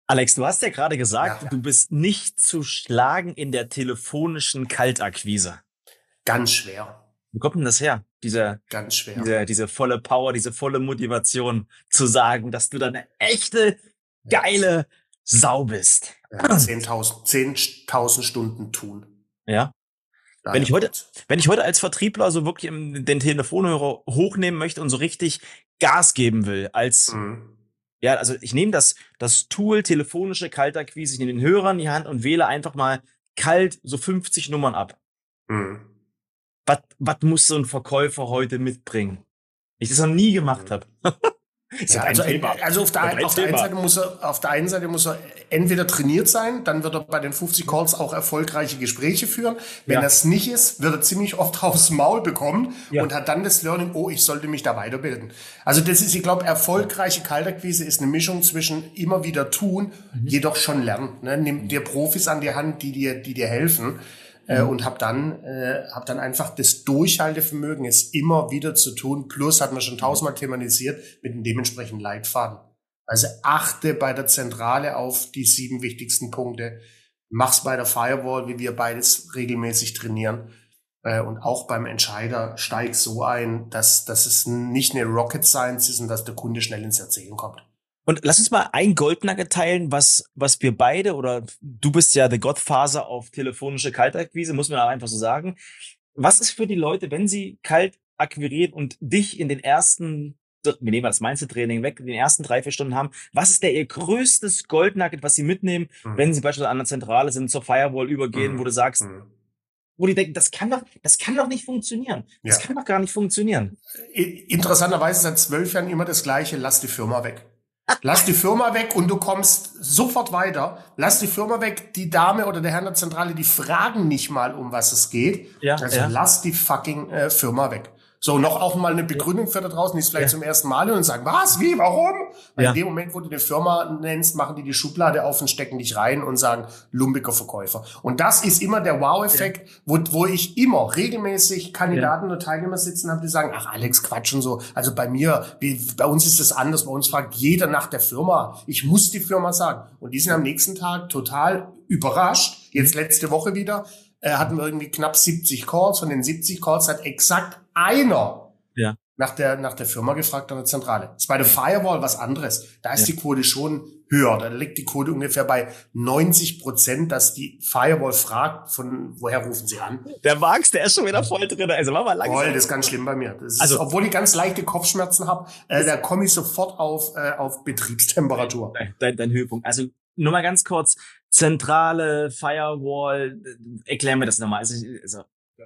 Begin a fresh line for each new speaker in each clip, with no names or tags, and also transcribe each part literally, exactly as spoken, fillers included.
Alex, du hast ja gerade
Ja,
gesagt, du bist nicht zu schlagen in der telefonischen Kaltakquise.
ganz schwer,
Wo kommt denn das her? Diese,
ganz schwer.
diese, diese volle Power, diese volle Motivation zu sagen, dass du da eine echte,
Ja,
geile Sau bist.
ja, zehntausend, zehntausend Stunden tun.
Ja. Wenn
Daher
ich heute,
kommt's.
wenn ich heute als Vertriebler so wirklich im- den Telefonhörer hochnehmen möchte und so richtig Gas geben will, als,
Mhm.
ja, also ich nehme das, das Tool telefonische Kaltakquise, ich nehme den Hörer in die Hand und wähle einfach mal kalt so fünfzig Nummern ab.
Mhm.
Was, was muss so ein Verkäufer heute mitbringen? Ich das noch nie gemacht
Mhm.
habe. Ist ja
Ja,
dein
also, äh,
Thema.
also auf
Ist ja
der,
dein
auf der einen
Thema.
Seite muss er, auf der einen Seite muss er entweder trainiert sein, dann wird er bei den fünfzig Calls auch erfolgreiche Gespräche führen. Wenn
Ja,
das nicht ist, wird er ziemlich oft aufs Maul bekommen
ja.
und hat dann das Learning, oh, ich sollte mich da weiterbilden. Also das ist, ich glaube, erfolgreiche Kaltakquise ist eine Mischung zwischen immer wieder tun,
Mhm.
jedoch schon lernen. Ne? Nimm dir Profis an die Hand, die dir, die dir helfen. Äh,
Mhm.
und hab dann, äh, hab dann einfach das Durchhaltevermögen, es immer wieder zu tun. Plus hat man schon tausendmal thematisiert mit einem dementsprechenden Leitfaden. Also achte bei der Zentrale auf die sieben wichtigsten Punkte. Mach's bei der Firewall, wie wir beides regelmäßig trainieren. Äh, und auch beim Entscheider steig so ein, dass, dass es nicht eine Rocket Science ist und dass der Kunde schnell ins Erzählen kommt.
Und lass uns mal ein Goldnugget teilen, was, was wir beide, oder du bist ja der Godfather auf telefonische Kaltakquise, muss man einfach so sagen. Was ist für die Leute, wenn sie kalt akquirieren und dich in den ersten, wir nehmen mal das Mindset-Training weg, in den ersten drei, vier Stunden haben, was ist der ihr größtes Goldnugget, was sie mitnehmen, wenn
Mhm.
sie beispielsweise an der Zentrale sind, zur Firewall übergehen, wo du
Mhm.
sagst,
Mhm.
wo die denken, das kann doch, das kann doch nicht funktionieren. Das
Ja.
kann doch gar nicht funktionieren.
Interessanterweise seit zwölf Jahren immer das Gleiche, lass die Firma weg. Lass die Firma weg und du kommst sofort weiter. Lass die Firma weg. Die Dame oder der Herr in der Zentrale, die fragen nicht mal, um was es geht.
Ja,
Also
ja,
lass die fucking äh, Firma weg. So, noch auch mal eine
ja,
Begründung für da draußen, die es vielleicht
ja,
zum ersten Mal hören und sagen, was, wie, warum? Weil in
ja,
dem Moment, wo du eine Firma nennst, machen die die Schublade auf und stecken dich rein und sagen, lumpiger Verkäufer. Und das ist immer der
ja,
Wow-Effekt, wo, wo ich immer regelmäßig
ja.
Kandidaten oder Teilnehmer sitzen habe, die sagen, ach Alex, Quatsch und so. Also bei mir, wie, bei uns ist es anders. Bei uns fragt jeder nach der Firma. Ich muss die Firma sagen. Und die sind am nächsten Tag total überrascht. Jetzt
Mhm.
letzte Woche wieder äh, hatten wir irgendwie knapp siebzig Calls. Von den siebzig Calls hat exakt einer
Ja,
nach der, nach der Firma gefragt an der Zentrale. Das ist bei der Firewall was anderes. Da ist
ja.
die Quote schon höher. Da liegt die Quote ungefähr bei neunzig Prozent, dass die Firewall fragt, von woher rufen sie an.
Der Max, der ist schon wieder voll drin. Also mach mal
Voll,
langsam.
das ist ganz schlimm bei mir. Das ist,
Also,
obwohl ich ganz leichte Kopfschmerzen habe, äh, da komme ich sofort auf, äh, auf Betriebstemperatur.
dein, dein, dein Höhepunkt. Also, nur mal ganz kurz. Zentrale, Firewall, äh, erklären wir das nochmal. Also, also,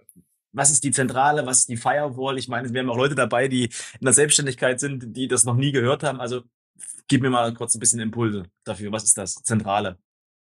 was ist die Zentrale, was ist die Firewall? Ich meine, wir haben auch Leute dabei, die in der Selbstständigkeit sind, die das noch nie gehört haben. Also, gib mir mal kurz ein bisschen Impulse dafür. Was ist das? Zentrale.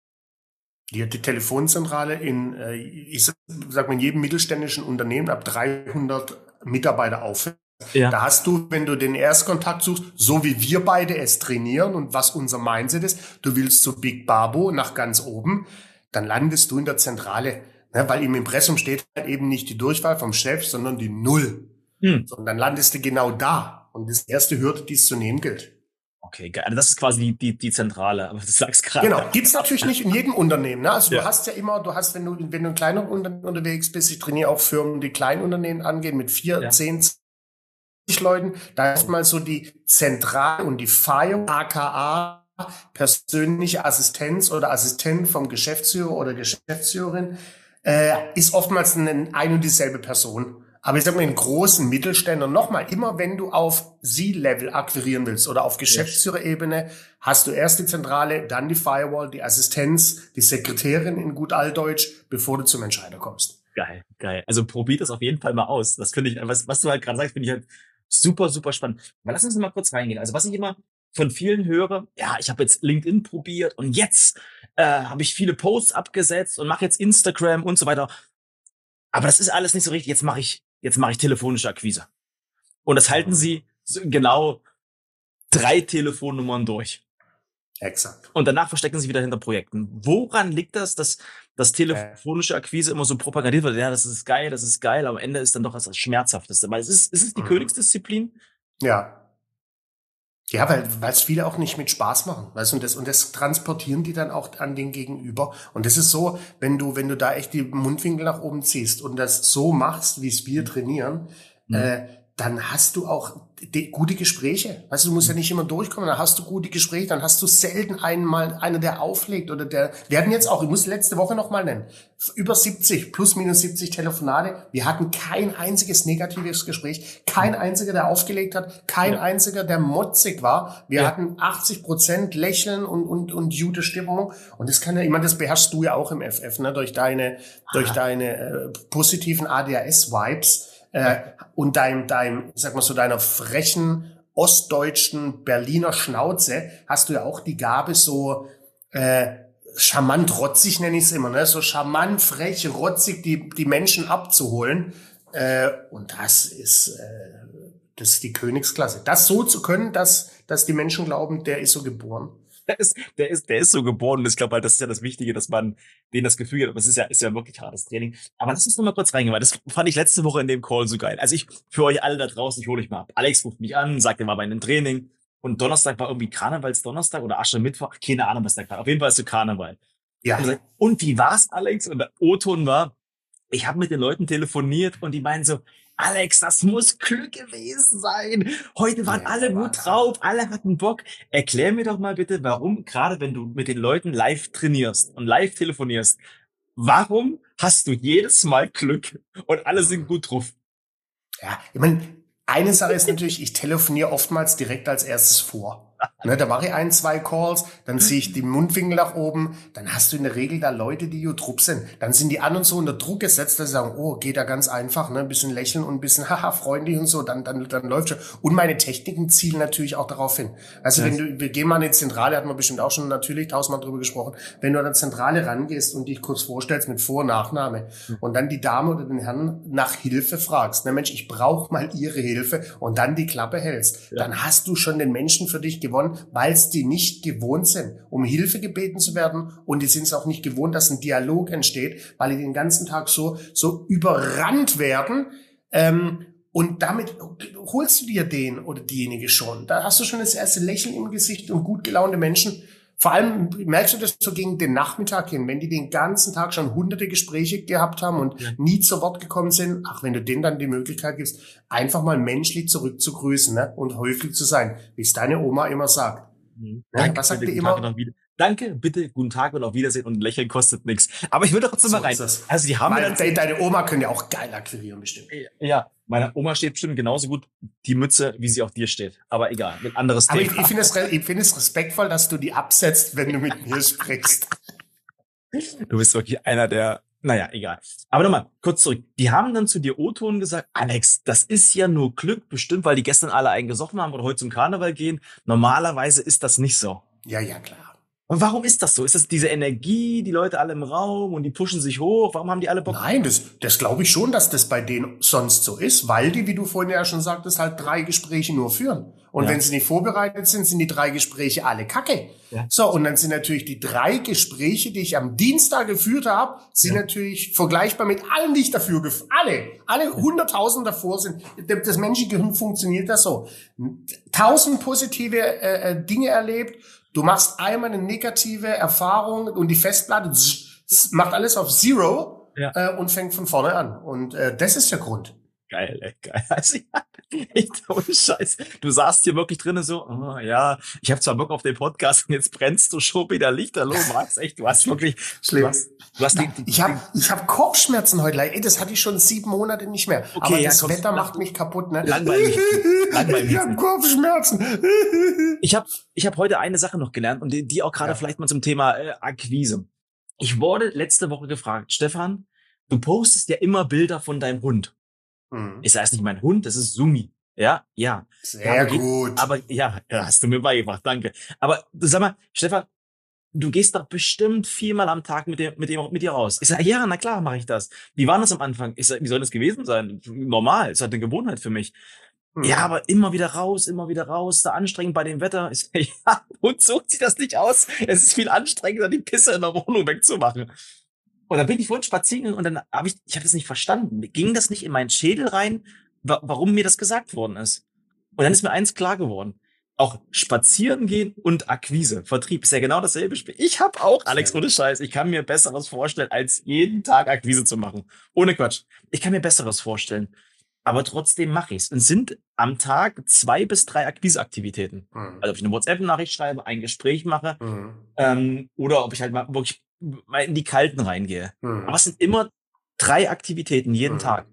Die, die Telefonzentrale in, äh, ich sag mal, in jedem mittelständischen Unternehmen ab dreihundert Mitarbeiter auf.
Ja.
Da hast du, wenn du den Erstkontakt suchst, so wie wir beide es trainieren und was unser Mindset ist, du willst zu Big Babo nach ganz oben, dann landest du in der Zentrale. Ne, weil im Impressum steht halt eben nicht die Durchwahl vom Chef, sondern die Null.
Hm.
So, und dann landest du genau da. Und das erste Hürde, die es zu nehmen gilt.
Okay, geil. Also das ist quasi die, die, die Zentrale. Aber du sagst gerade.
Genau, gibt's natürlich nicht in jedem Unternehmen. Ne? Also
Ja.
du hast ja immer, du hast, wenn du, wenn du in kleinen Unternehmen unterwegs bist, ich trainiere auch Firmen, die Kleinunternehmen angehen mit vier,
Ja.
zehn, zwanzig Leuten. Da ist mal so die Zentrale und die Fire, aka persönliche Assistenz oder Assistent vom Geschäftsführer oder Geschäftsführerin, äh, ist oftmals eine, ein und dieselbe Person. Aber ich sag mal, in großen Mittelständern nochmal, immer wenn du auf C-Level akquirieren willst oder auf Geschäftsführerebene, hast du erst die Zentrale, dann die Firewall, die Assistenz, die Sekretärin in gut Altdeutsch, bevor du zum Entscheider kommst.
Geil, geil. Also probier das auf jeden Fall mal aus. Das finde ich, was, was du halt gerade sagst, finde ich halt super, super spannend. Aber lass uns mal kurz reingehen. Also was ich immer von vielen höre, ja, ich habe jetzt LinkedIn probiert und jetzt äh, habe ich viele Posts abgesetzt und mache jetzt Instagram und so weiter. Aber das ist alles nicht so richtig. Jetzt mache ich, jetzt mache ich telefonische Akquise. Und das halten sie so genau drei Telefonnummern durch.
Exakt.
Und danach verstecken sie sich wieder hinter Projekten. Woran liegt das, dass das telefonische Akquise immer so propagandiert wird? Ja, das ist geil, das ist geil, aber am Ende ist dann doch das Schmerzhafteste. Weil es ist, es ist die
Mhm.
Königsdisziplin.
Ja. Ja, weil weil es viele auch nicht mit Spaß machen, weißt du, und das und das transportieren die dann auch an den Gegenüber. Und das ist so, wenn du wenn du da echt die Mundwinkel nach oben ziehst und das so machst, wie es wir trainieren,
Mhm.
äh, dann hast du auch die, gute Gespräche. Weißt du, du musst ja nicht immer durchkommen, dann hast du gute Gespräche, dann hast du selten einmal einer, der auflegt oder der, wir hatten jetzt auch, ich muss letzte Woche noch mal nennen, über siebzig, plus minus siebzig Telefonate. Wir hatten kein einziges negatives Gespräch, kein einziger, der aufgelegt hat, kein
Ja.
einziger, der motzig war. Wir
Ja.
hatten achtzig Prozent Lächeln und, und, und gute Stimmung. Und das kann ja, ich meine, das beherrschst du ja auch im F F, ne, durch deine, durch
Ah.
deine äh, positiven A D H S-Vibes. Äh, und dein, dein, sag mal so, deiner frechen, ostdeutschen Berliner Schnauze hast du ja auch die Gabe, so äh, charmant rotzig, nenne ich es immer, ne? So charmant, frech, rotzig die, die Menschen abzuholen. Äh, und das ist, äh, das ist die Königsklasse. Das so zu können, dass, dass die Menschen glauben, der ist so geboren.
Der ist, der ist, der ist so geboren. Und ich glaube halt, das ist ja das Wichtige, dass man denen das Gefühl gibt. Aber es ist ja, ist ja wirklich hartes Training. Aber lass uns noch mal kurz reingehen, weil das fand ich letzte Woche in dem Call so geil. Also ich, für euch alle da draußen, ich hole euch mal ab. Alex ruft mich an, sagt, er war bei einem Training. Und Donnerstag war irgendwie Karnevalsdonnerstag oder Aschermittwoch. Keine Ahnung, was da war. Auf jeden Fall ist so Karneval.
Ja.
Und, er sagt, und wie war's, Alex? Und der O-Ton war, ich habe mit den Leuten telefoniert und die meinen so, Alex, das muss Glück gewesen sein. Heute waren
Ja,
alle gut
Wahnsinn.
drauf, alle hatten Bock. Erklär mir doch mal bitte, warum, gerade wenn du mit den Leuten live trainierst und live telefonierst, warum hast du jedes Mal Glück und alle sind gut drauf?
Ja, ich meine, eine Sache ist natürlich, ich telefoniere oftmals direkt als erstes vor. Ne, da mache ich ein, zwei Calls, dann ziehe ich die Mundwinkel nach oben, dann hast du in der Regel da Leute, die jo Druck sind. Dann sind die an und so unter Druck gesetzt, dass sie sagen, oh, geht da ganz einfach, ne, ein bisschen lächeln und ein bisschen haha, freundlich und so, dann, dann, dann läuft schon. Und meine Techniken zielen natürlich auch darauf hin. Also wenn du, wir gehen mal in die Zentrale, hatten wir bestimmt auch schon natürlich tausendmal drüber gesprochen, wenn du an der Zentrale rangehst und dich kurz vorstellst mit Vor- und Nachname und dann die Dame oder den Herrn nach Hilfe fragst, ne Mensch, ich brauche mal ihre Hilfe und dann die Klappe hältst,
Ja.
dann hast du schon den Menschen für dich gewonnen, weil es die nicht gewohnt sind, um Hilfe gebeten zu werden und die sind es auch nicht gewohnt, dass ein Dialog entsteht, weil die den ganzen Tag so so überrannt werden ähm, und damit holst du dir den oder diejenige schon. Da hast du schon das erste Lächeln im Gesicht und gut gelaunte Menschen. Vor allem merkst du das so gegen den Nachmittag hin, wenn die den ganzen Tag schon hunderte Gespräche gehabt haben und
Ja.
nie zu Wort gekommen sind. Ach, wenn du denen dann die Möglichkeit gibst, einfach mal menschlich zurückzugrüßen, ne? Und höflich zu sein, wie es deine Oma immer sagt.
Mhm.
Ja,
Danke,
was sagt
bitte,
ihr
guten Tag
immer?
und auf Wieder- Danke, bitte, guten Tag und auf Wiedersehen und Lächeln kostet nichts. Aber ich will doch trotzdem mal
So
rein.
ist das.
Also die haben mir
Weil
dann
de deine Oma können ja auch geil akquirieren, bestimmt.
ja, meine Oma steht bestimmt genauso gut die Mütze, wie sie auf dir steht. Aber egal, mit anderes
Aber ich,
Thema.
ich finde es, re- ich finde es respektvoll, dass du die absetzt, wenn du mit mir sprichst.
Du bist wirklich einer der, naja, egal. Aber nochmal, kurz zurück. Die haben dann zu dir O-Ton gesagt, Alex, das ist ja nur Glück, bestimmt, weil die gestern alle einen gesoffen haben oder heute zum Karneval gehen. Normalerweise ist das nicht so.
Ja, ja, klar.
Und warum ist das so? Ist das diese Energie, die Leute alle im Raum und die pushen sich hoch? Warum haben die alle Bock?
Nein, das, das glaube ich schon, dass das bei denen sonst so ist, weil die, wie du vorhin ja schon sagtest, halt drei Gespräche nur führen. Und
Ja.
wenn sie nicht vorbereitet sind, sind die drei Gespräche alle kacke.
Ja.
So, und dann sind natürlich die drei Gespräche, die ich am Dienstag geführt habe, sind
Ja.
natürlich vergleichbar mit allen, die ich dafür geführt Alle, alle hunderttausend davor sind. Das menschliche Gehirn funktioniert das so. Tausend positive äh, äh, Dinge erlebt. Du machst einmal eine negative Erfahrung und die Festplatte zzz, macht alles auf Zero
Ja.
äh, und fängt von vorne an. Und äh, das ist der Grund.
Geil, ey, geil. Also, ja, echt ohne Scheiß. Du saßt hier wirklich drinnen so, oh, ja, ich habe zwar Bock auf den Podcast und jetzt brennst du schon wieder Lichterloh, Max, echt, du hast wirklich,
Schlimm.
du hast, du hast den,
Ich habe ich hab Kopfschmerzen heute. Ey, das hatte ich schon sieben Monate nicht mehr.
Okay,
Aber
ja,
das
komm,
Wetter
mach-
macht mich kaputt. Ne?
Langweil mich. Langweil mich
Ich habe
nicht.
Kopfschmerzen.
Ich habe ich hab heute eine Sache noch gelernt und die, die auch gerade
Ja.
vielleicht mal zum Thema äh, Akquise. Ich wurde letzte Woche gefragt, Stefan, du postest ja immer Bilder von deinem Hund.
Hm.
Ich sage, es ist nicht mein Hund, das ist Sumi. Ja, ja.
Sehr
aber geht-
gut.
Aber ja, ja, hast du mir beigebracht, danke. Aber du sag mal, Stefan, du gehst doch bestimmt viermal am Tag mit dem, mit dem, mit dir raus. Ich sag, ja, na klar, mache ich das. Wie war das am Anfang? Ich sag, wie soll das gewesen sein? Normal, ist halt eine Gewohnheit für mich.
Hm.
Ja, aber immer wieder raus, immer wieder raus, da anstrengend bei dem Wetter. Ich sag, ja, und so sieht das nicht aus. Es ist viel anstrengender, die Pisse in der Wohnung wegzumachen. Und dann bin ich vorhin spazieren gegangen und dann habe ich, ich habe das nicht verstanden. Ging das nicht in meinen Schädel rein, wa warum mir das gesagt worden ist? Und dann ist mir eins klar geworden. auch spazieren gehen und Akquise, Vertrieb ist ja genau dasselbe Spiel. Ich habe auch, Alex, ohne Scheiß, ich kann mir Besseres vorstellen, als jeden Tag Akquise zu machen. Ohne Quatsch. Ich kann mir Besseres vorstellen. Aber trotzdem mache ich's. Und sind am Tag zwei bis drei Akquiseaktivitäten.
Mhm.
Also ob ich eine WhatsApp-Nachricht schreibe, ein Gespräch mache,
Mhm.
ähm, oder ob ich halt mal wirklich mal in die Kalten reingehe.
Mhm.
Aber es sind immer drei Aktivitäten jeden
Mhm.
Tag.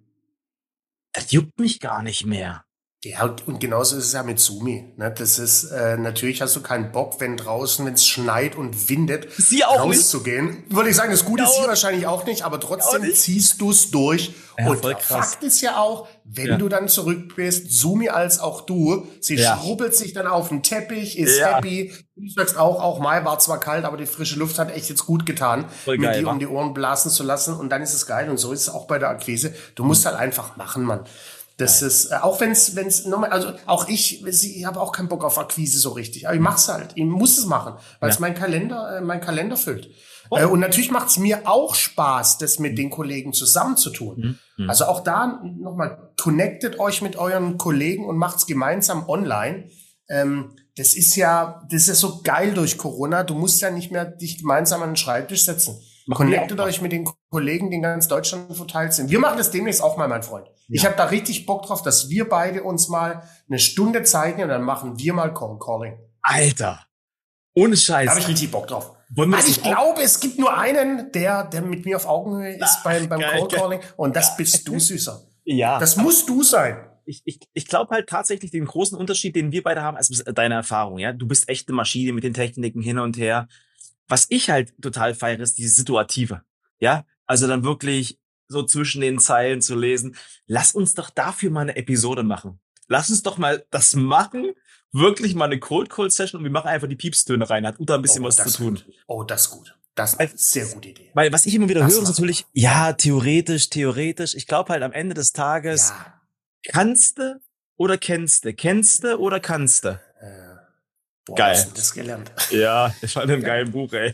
Das juckt mich gar nicht mehr.
Ja, und, und genauso ist es ja mit Sumi. Ne? Das ist, äh, natürlich hast du keinen Bock, wenn draußen, wenn es schneit und windet,
Sie auch nicht.
rauszugehen. Würde ich sagen, das Gute
Ja,
ist hier
auch-
wahrscheinlich auch nicht, aber
auch
trotzdem
nicht.
ziehst du es durch.
Ja,
und
voll
der
krass.
Fakt ist ja auch, wenn
Ja.
du dann zurück bist, Sumi als auch du, sie
Ja.
schrubbelt sich dann auf den Teppich, ist
Ja.
happy. Du sagst auch, auch Mai war zwar kalt, aber die frische Luft hat echt jetzt gut getan,
Voll
mit
geil,
dir
wa?
um die Ohren blasen zu lassen. Und dann ist es geil. Und so ist es auch bei der Akquise. Du musst halt einfach machen, Mann. Das
Geil.
ist, äh, auch wenn's, wenn's nochmal, also auch ich, ich habe auch keinen Bock auf Akquise so richtig. Aber ich mach's halt. Ich muss es machen, weil es
Ja.
mein Kalender, äh, mein Kalender füllt.
Oh.
Äh, und natürlich macht's mir auch Spaß, das mit den Kollegen zusammenzutun.
Mhm. Mhm.
Also auch da nochmal, connectet euch mit euren Kollegen und macht's gemeinsam online. Ähm, das ist ja, das ist ja so geil durch Corona. Du musst ja nicht mehr dich gemeinsam an den Schreibtisch setzen.
Machen wir
Connectet
auch.
euch mit den Kollegen, die in ganz Deutschland verteilt sind. Wir machen das demnächst auch mal, mein Freund. Ich
Ja.
habe da richtig Bock drauf, dass wir beide uns mal eine Stunde Zeit nehmen und dann machen wir mal Cold Calling.
Alter. Ohne Scheiß.
Da habe ich richtig Bock drauf.
Wollen wir
Also
das
ich
nicht auch-
glaube, es gibt nur einen, der, der mit mir auf Augenhöhe ist
Ach,
beim, beim
geil.
Cold Calling. Und das bist du, Süßer.
Ja.
Das musst du sein.
ich, ich, ich glaube halt tatsächlich den großen Unterschied, den wir beide haben, also deine Erfahrung, ja. Du bist echt eine Maschine mit den Techniken hin und her. Was ich halt total feiere, ist die Situative. Ja. Also dann wirklich so zwischen den Zeilen zu lesen. Lass uns doch dafür mal eine Episode machen. Lass uns doch mal das machen. Wirklich mal eine Cold Call Session und wir machen einfach die Piepstöne rein. Hat Uta ein bisschen
Oh,
was
das
zu tun.
Gut. Oh, das ist gut. Das ist eine sehr gute Idee.
Weil was ich immer wieder
Das
höre, ist
macht
natürlich, ja, theoretisch, theoretisch. Ich glaube halt am Ende des Tages,
Ja.
kannst du oder kennst du? Kennst du oder kannst du?
Äh, boah,
Geil.
hast du das gelernt?
Ja, ich fand ein geiles Buch, ey.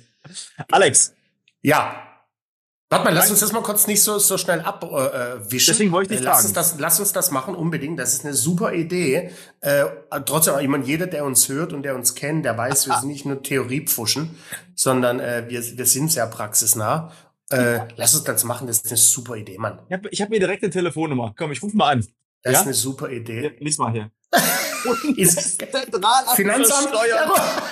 Alex,
Ja. Warte mal, lass uns das mal kurz nicht so, so schnell abwischen. Äh, wischen.
Deswegen wollte ich dich
Äh, lass
fragen.
uns das, lass uns das machen, unbedingt. Das ist eine super Idee. Äh, trotzdem, ich meine, jeder, der uns hört und der uns kennt, der weiß, wir sind nicht nur Theoriepfuschen, sondern äh, wir, wir sind sehr praxisnah. Äh, lass uns das machen, das ist eine super Idee, Mann.
ich habe ich hab mir direkt eine Telefonnummer. Komm, ich ruf mal an.
Das
Ja?
ist eine super
Ja,
Idee.
lies mal hier.
Ist-
Zentralamt
Finanzamt?
für Steuern.
Ja,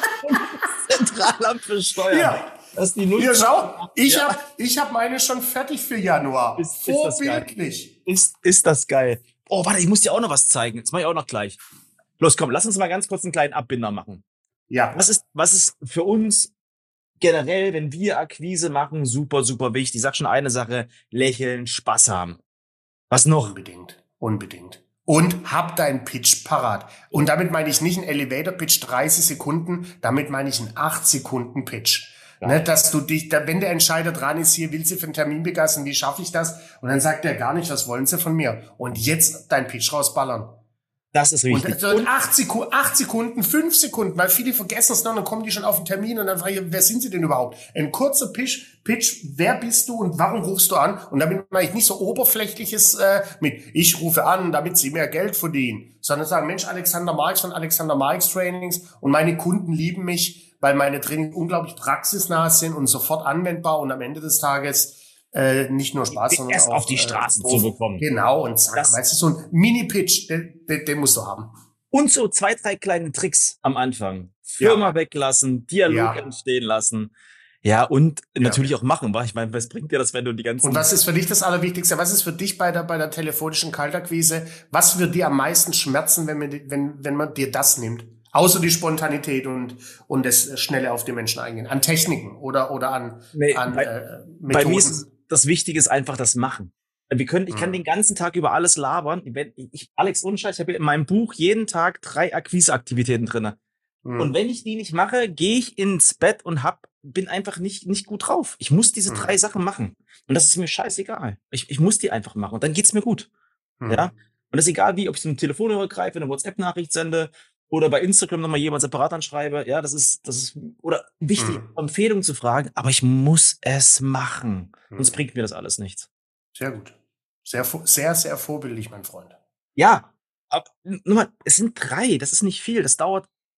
Zentralamt für Steuern.
ja.
Das ist die Null.
Hier, schau. Ich
Ja.
hab, ich hab meine schon fertig für Januar.
Ist- ist das geil.
Vorbildlich.
Ist, ist das geil. Oh, warte, ich muss dir auch noch was zeigen. Das mache ich auch noch gleich. Los, komm, lass uns mal ganz kurz einen kleinen Abbinder machen.
Ja.
Was ist, was ist für uns generell, wenn wir Akquise machen, super, super wichtig? Ich sag schon eine Sache, lächeln, Spaß haben. Was noch?
Unbedingt. Unbedingt. Und hab deinen Pitch parat. Und damit meine ich nicht einen Elevator-Pitch dreißig Sekunden, damit meine ich einen acht Sekunden Pitch.
Ja.
Ne, dass du dich, da, wenn der Entscheider dran ist, hier will sie für einen Termin begeistern, wie schaffe ich das? Und dann sagt er gar nicht, was wollen sie von mir? Und jetzt deinen Pitch rausballern.
Das ist richtig.
Und, und acht, Sekunden, acht Sekunden, fünf Sekunden, weil viele vergessen es noch, und dann kommen die schon auf den Termin und dann frage ich, wer sind sie denn überhaupt? Ein kurzer Pitch, Pitch, wer bist du und warum rufst du an? Und damit meine ich nicht so oberflächliches äh, mit, ich rufe an, damit sie mehr Geld verdienen, sondern sagen, Mensch, Alexander Marx von Alexander Marx Trainings und meine Kunden lieben mich, weil meine Trainings unglaublich praxisnah sind und sofort anwendbar und am Ende des Tages äh, nicht nur Spaß, sondern
Erst
auch
auf die Straße
äh,
zu bekommen.
Genau, und zack,
Das-
weißt du, so ein Mini-Pitch, den, den, den musst du haben.
Und so zwei, drei kleine Tricks am Anfang. Firma
Ja.
weglassen, Dialog
Ja.
entstehen lassen. Ja, und natürlich auch machen, wa? Ich meine, was bringt dir das, wenn du die ganzen...
Und was ist für dich das Allerwichtigste? Was ist für dich bei der, bei der telefonischen Kaltakquise? Was wird dir am meisten schmerzen, wenn man, wenn, wenn man dir das nimmt? Außer die Spontanität und, und das schnelle auf die Menschen eingehen. An Techniken oder, oder an,
Nee,
an
bei-
äh, Methoden.
Bei mir ist das Wichtige ist einfach das Machen. Wir können, ich kann
Mhm.
den ganzen Tag über alles labern. Wenn ich, Alex, ohne Scheiß, ich habe in meinem Buch jeden Tag drei Akquise-Aktivitäten drinne.
Mhm.
Und wenn ich die nicht mache, gehe ich ins Bett und hab, bin einfach nicht, nicht gut drauf. Ich muss diese
Mhm.
drei Sachen machen. Und das ist mir scheißegal. Ich, ich muss die einfach machen. Und dann geht's mir gut.
Mhm.
Ja. Und das ist egal wie, ob ich so eine Telefonnummer greife, eine WhatsApp-Nachricht sende oder bei Instagram nochmal jemand separat anschreibe. Ja, das ist, das ist, oder wichtig,
Mhm.
Empfehlung zu fragen, aber ich muss es machen.
Mhm.
Sonst bringt mir das alles nichts.
Sehr gut. Sehr, vo- sehr, sehr vorbildlich, mein Freund.
Ja, aber nur mal, es sind drei, das ist nicht viel. Das dauert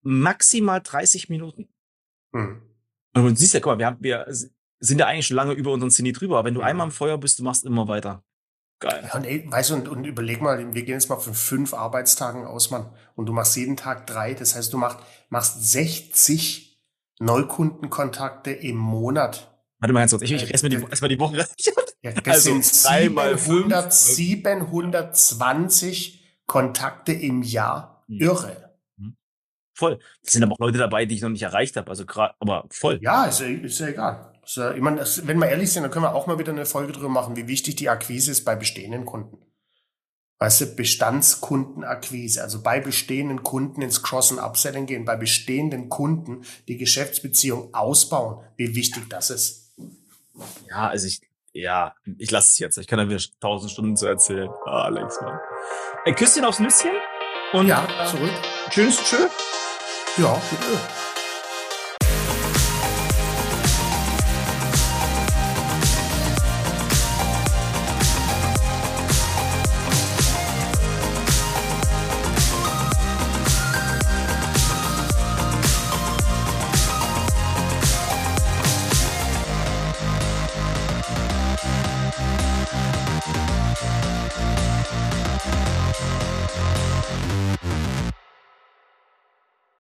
maximal dreißig Minuten.
Hm.
Und du siehst ja, guck mal, wir, haben, wir sind ja eigentlich schon lange über unseren Zenit drüber, aber wenn du
Mhm.
einmal im Feuer bist, du machst immer weiter. Geil.
Ja, und, ey, weißt du, und, und überleg mal, wir gehen jetzt mal von fünf Arbeitstagen aus, Mann. Und du machst jeden Tag drei. Das heißt, du machst, machst sechzig Neukundenkontakte im Monat.
Warte mal ganz kurz, ich, ich rechne mir die, erstmal die Woche.
Ja, das
Also
sind
drei mal fünf.
siebenhundert, siebenhundertzwanzig Kontakte im Jahr.
Hm.
Irre.
Voll. Das sind aber auch Leute dabei, die ich noch nicht erreicht habe. Also gerade, aber voll.
Ja, ist ja, ist ja egal. Ist ja, ich meine, das, wenn wir ehrlich sind, dann können wir auch mal wieder eine Folge drüber machen, wie wichtig die Akquise ist bei bestehenden Kunden. Weißt du, Bestandskundenakquise, also bei bestehenden Kunden ins Cross- und Upselling gehen, bei bestehenden Kunden die Geschäftsbeziehung ausbauen, wie wichtig das ist.
Ja, also ich, ja, ich lasse es jetzt. Ich kann da wieder tausend Stunden zu erzählen. Ah, Alex, Mann. Ein Küsschen aufs Nüsschen und
Ja,
äh,
zurück.
schönes Tschö.
Ja, mit Öl.